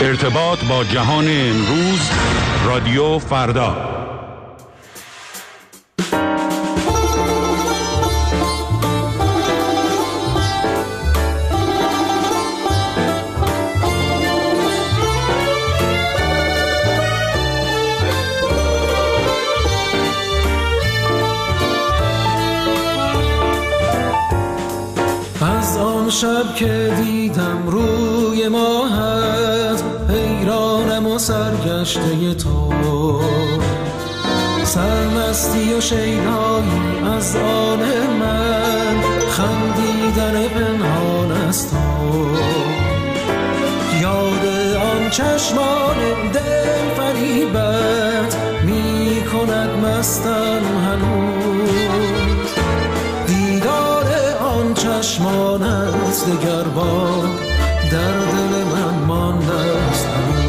ارتباط با جهان امروز، رادیو فردا. از آن شب که دیدم روی ماهت، حیرانم و سرگشته تو، سرمستی و شیدایی از آن من، خندیدن پنهان از تو. یاد آن چشمان دل فریبت می کند مستم هنوز، دیدار آن چشمانت دگر بار در دل من مانده است هنوز.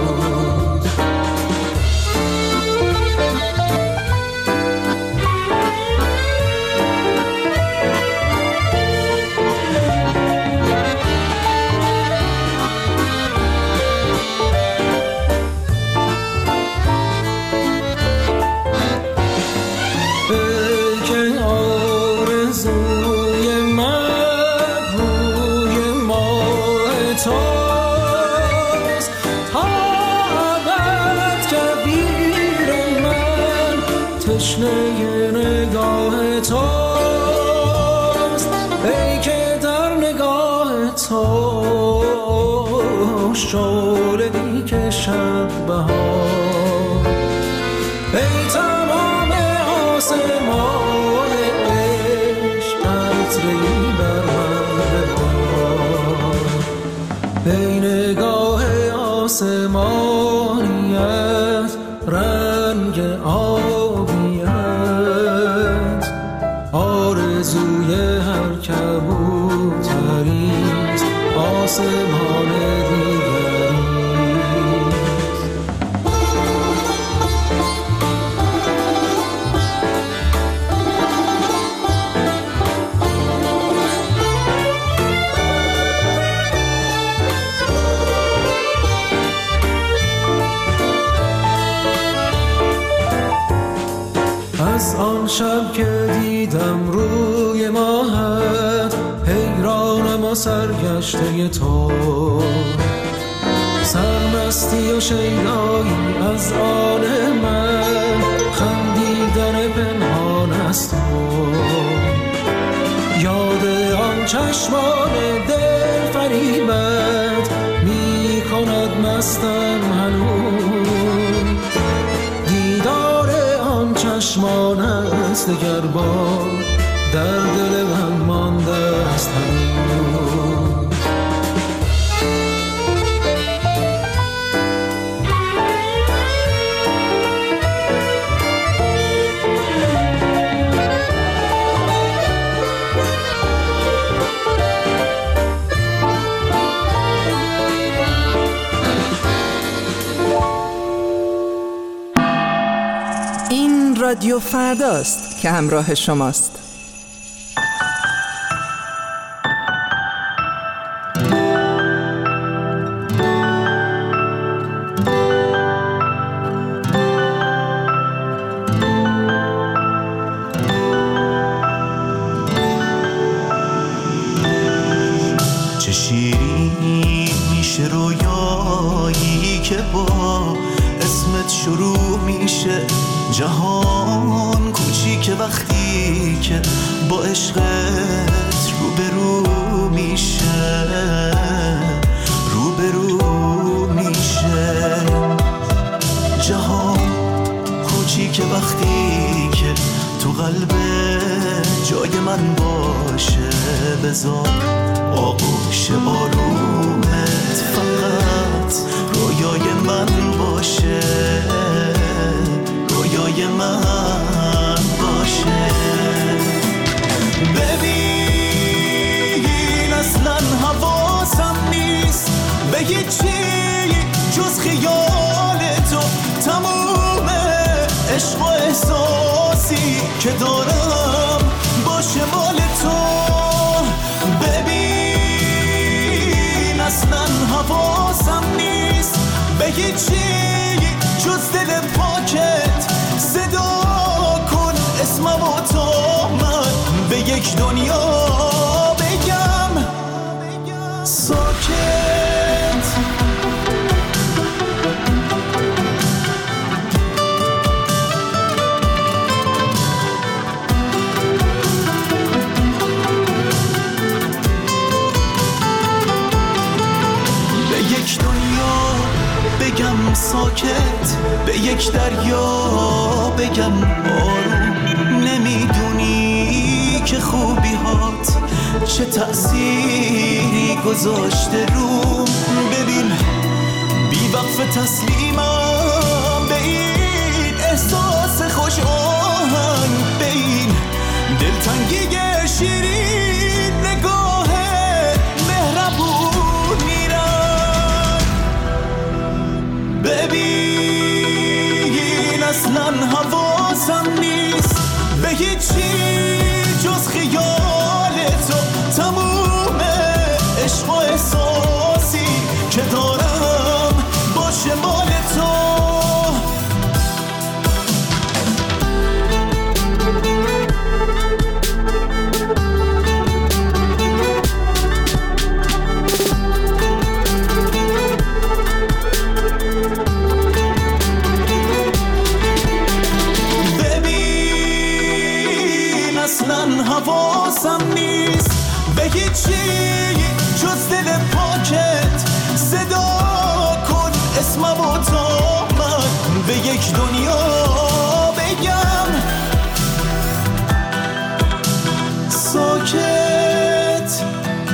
تشنه نگاه توست، ای که در نگاه تو شعله می‌کشد بهار، ای تمام آسمان عشق قطره‌ای بر من ببار، ای نگاه آسمانیت رنگ آبیت، آرزوی هر کبوتریست آسمان دیگریست. از آن شب که دیدم روی ماهت، حیرانم و سرگشته تو، سرمستی و شیدایی از آن من، خندیدن پنهان از تو. یاد آن چشمان دل فریبت می کند مستم هنوز، دیدار آن چشمان است دگر بار در دل من مانده است هنوز. این رادیو فرداست که همراه شماست. چه شیرین میشه رویایی که با اسمت شروع میشه، جهان کوچیکه وقتی که با عشقت روبرو میشه، روبرو میشه. جهان کوچیکه وقتی که تو قلب جای من باشه، بذار آغوش آرومت فقط رویای من باشه، رویای من باشه. ببین اصلا حواسم نیست به هیچی جز خیال تو، تموم عشق و احساسی که دارم باشه مال تو. ببین اصلا حواسم نیست هیچی جز دل پاکت صدا کن اسمم و تا من به یک دنیا بگم ساکت. بگم ساکت، به یک دریا بگم آروم. نمیدونی که خوبی هات چه تأثیری گذاشته روم. ببین بی وقف تسلیمم به این احساس خوش آهنگ، به این دلتنگی شیرین نگاه مهربون میرم. ببین اصلا حواسم نیست به هیچی جز خیال تو. تموم عشق و احساسی که دارم باشه مال تو. حواسم نیست به هیچی جز دل پاکت صدا کن اسمم و تا من به یک دنیا بگم ساکت.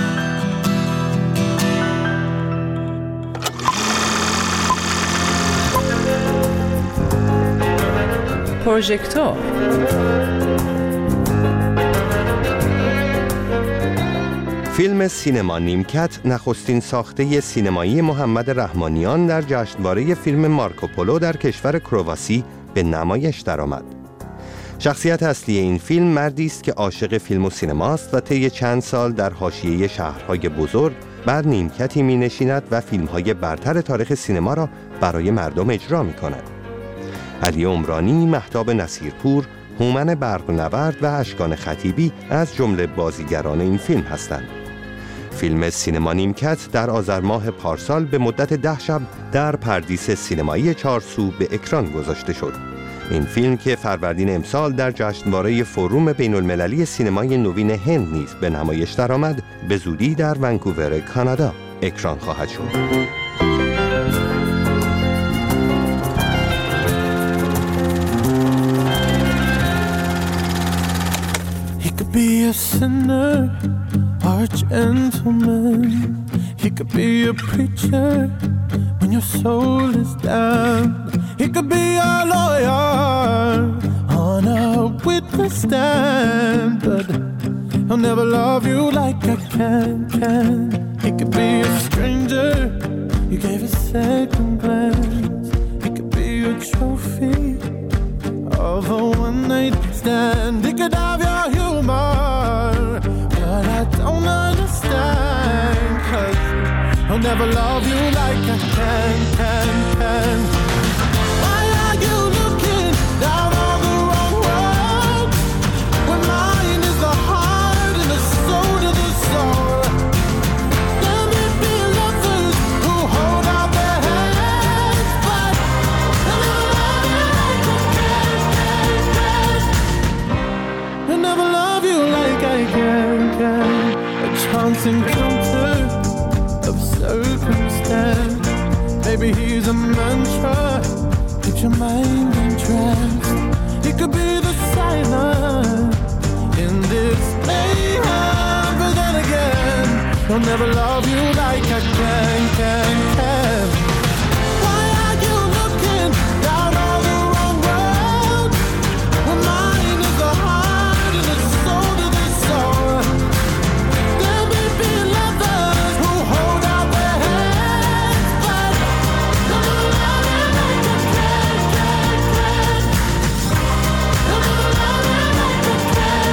پروژکتور فیلم سینما نیمکت نخستین ساخته سینمایی محمد رحمانیان در جشنواره فیلم مارکوپولو در کشور کرواسی به نمایش درآمد. شخصیت اصلی این فیلم مردی است که عاشق فیلم و سینماست و طی چند سال در حاشیه شهرهای بزرگ بر نیمکتی می‌نشیند و فیلم‌های برتر تاریخ سینما را برای مردم اجرا می‌کند. علی عمرانی، مهتاب نصیرپور، هومن برق‌نورد و اشکان خطیبی از جمله بازیگران این فیلم هستند. فیلم سینما نیمکت در آذر ماه پارسال به مدت 10 شب در پردیس سینمایی چارسو به اکران گذاشته شد. این فیلم که فروردین امسال در جشنواره فوروم بین المللی سینمای نوین هند نیز به نمایش درآمد، به زودی در ونکوور کانادا اکران خواهد شد. Be a sinner or a gentleman. He could be a preacher when your soul is down. He could be a lawyer on a witness stand, but he'll never love you like I can. He could be a stranger you gave a second glance. He could be a trophy of a one-night stand. He could have your humor, but I don't understand, 'cause he'll never love you like I can. Why are you looking down on the wrong road when mine is the heart and the soul to the soul? Let me be lovers who hold out their hands, but they'll never love you like I can. They'll never love you like I can. A chance encounter of circumstance. Maybe he's a mantra, keep your mind entranced. He could be the silence in this mayhem, but then again, he'll never love you like I can. Why are you looking down on the wrong road when mine is the heart and the soul to the soul? There may be lovers who hold out their hands, but they'll never love you like I can. They'll never love you like I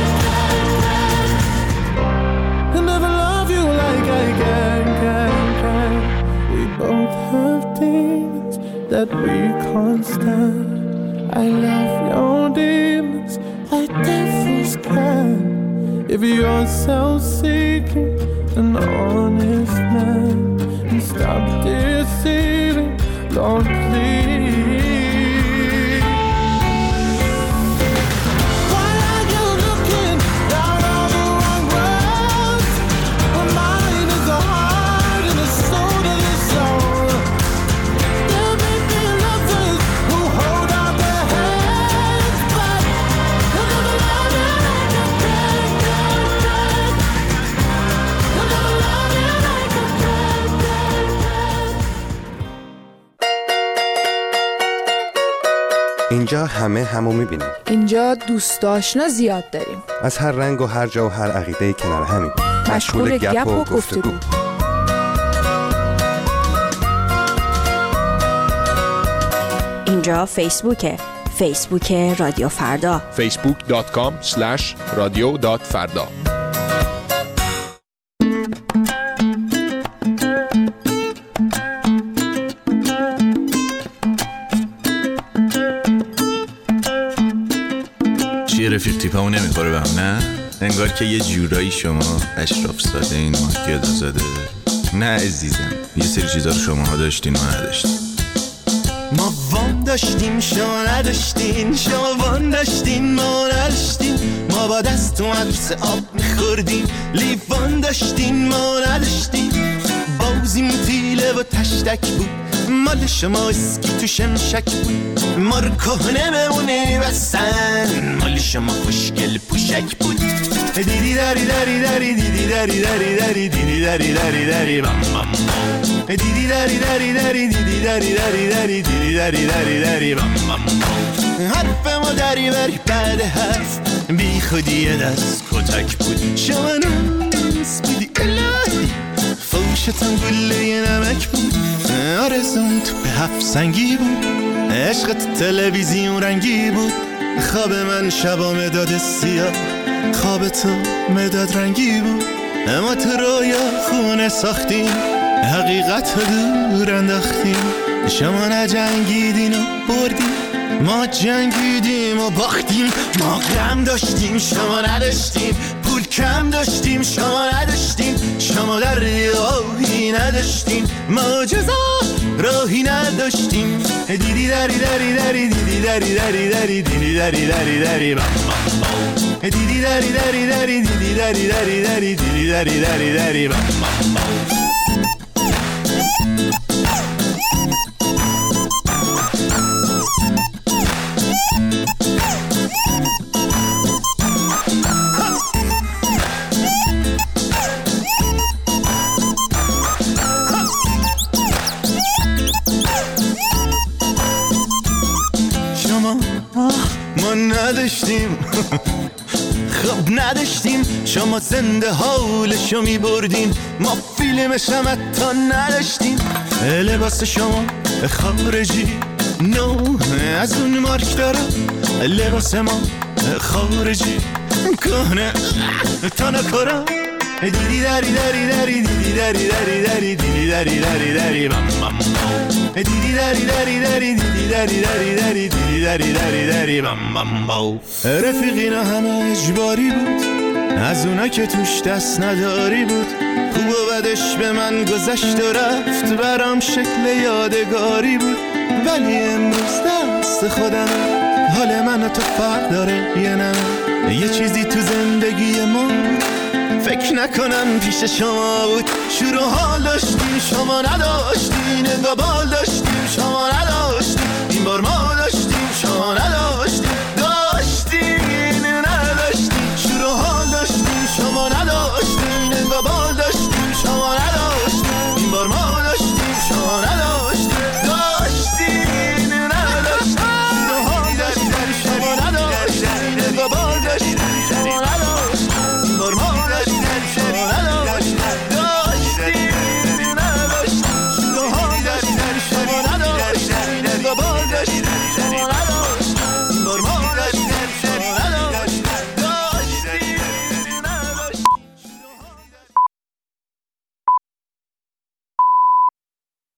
can. They'll never love you like I can. We both have demons that we can't stand. I love your demons like devils can. If you're self-seeking, an honest man, and stop deceiving, Lord, please. Why are you looking down all the wrong roads? My mind is a heart and a soul to the soul. There may be lovers who hold out their hands, but they'll never love you like a friend. They'll never love you like a friend. اینجا همه همو میبینیم. اینجا دوست آشنا زیاد داریم. از هر رنگ و هر جا و هر عقیده کنار همین. مشغول گپ و گفتگو. اینجا فیسبوکه. فیسبوک رادیو فردا. facebook.com/radio.farda. چیه رفیق تیپمون نمیخوره به هم نه؟ انگار که یه جورایی شما اشراف زاده این ما گدا زاده. نه عزیزم، یه سری چیزا رو شماها داشتین ما نداشتین. ما وان داشتیم شما نداشتین، شما وان داشتین ما نداشتین. ما با دست تو مدرسه آب میخوردیم، لیوان داشتین ما نداشتین. بازیم تیله و تشتک بود، مال شما اسکی تو شمشک بود. ما رو کهنه بمونه بستن، مال شما خوشگل پوشک بود. دیدی داری داری داری دیدی داری داری داری دیدی داری داری داری بام بام. دیدی داری داری داری دیدی داری داری داری دیدی داری داری داری بام بام. حرف ما داری بری بعد حرف، بی خودی یه دست کتک بود. شما ناز بودی الهی، فوشتم گله نمک بود. آرزون تو به هفت سنگی بود، عشقت تلویزیون رنگی بود. خواب من شبا مداد سیاه، خواب تو مداد رنگی بود. اما تو رویا خونه ساختیم، حقیقت رو دور انداختیم. شما نجنگیدین و بردیم، ما جنگیدیم و باختیم. ما غم داشتیم شما نداشتیم، پول کم داشتیم شما نداشتیم. شما در راهی نداشتیم، ما جزا راهی نداشتیم. دیدی داری داری داری دیدی داری داری داری دیدی داری داری داری بام بام. دیدی داری داری داری دیدی داری داری داری دیدی داری داری داری بام بام. ما نداشتیم خب نداشتیم، شما زنده حالشو می بردین. ما فیلمش هم حتی نداشتیم. لباس شما خارجی نو از اون مارک داره، لباس ما خارجی کهنه تا نکره. دیدی داری داری داری دیدی داری داری داری دیدی داری داری داری بام بام. دیدی داری داری داری دیدی داری داری داری دیدی داری داری داری بام بام بام. رفیقینا همه اجباری بود، از اونا که توش دست نداری بود. خوب و بدش به من گذشت و رفت، برام شکل یادگاری بود. ولی امروز دست خودم، حال من و تو فرق داره یه نمه. یه چیزی تو زندگی ما فکر نکنم پیش شما بود. شروع حال داشتیم شما نداشتین، انگار بال داشتیم شما نداشتین.